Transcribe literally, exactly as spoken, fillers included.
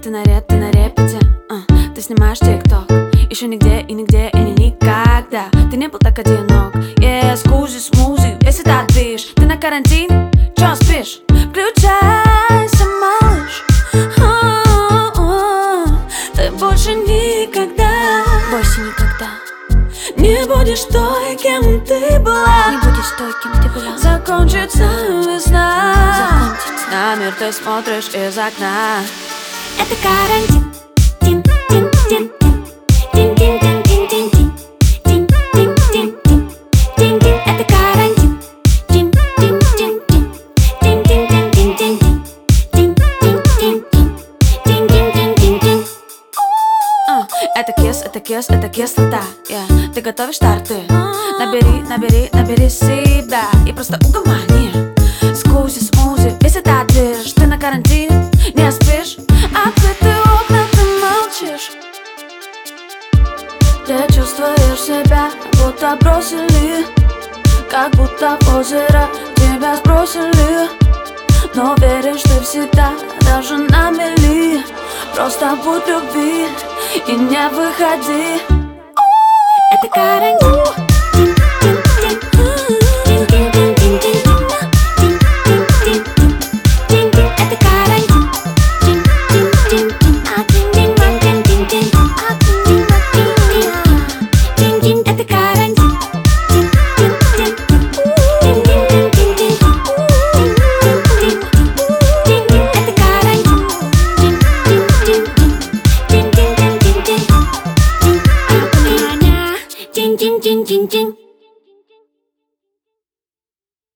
ты на реп, ты на репете, uh, ты снимаешь тик-ток. Еще нигде и нигде и не никогда ты не был так одинок. Yeah, скузи, смузи, весь этот движ. Ты на карантине, чё спишь? Включайся, малыш. О-о-о. Ты больше никогда, больше никогда не будешь той, кем ты была. не будешь той, кем ты была. Закончится весна, Закончится. на мир ты смотришь из окна. Это карантин. Тин, тин, тин, тин. Тин, тин, тин, тин, тин, тин. Тин, тин, тин, тин. Тин, тин. Это карантин. Тин, тин, тин, тин. Тин, тин, тин, тин, тин, тин. Тин, тин, тин, тин. Тин, тин, тин, тин, тин. Uh, Это кис, это кис, это кислота, yeah. Ты готовишь торты. Набери, набери, набери себя и просто угомони. Скузи, смузи, весь этот движ. Ты на карантине, не спишь. Открытые окна, ты молчишь. Ты чувствуешь себя, будто бросили, как будто в озеро тебя сбросили. Но веришь ты всегда, даже на мели. Просто будь в любви и не выходи. Это карантин.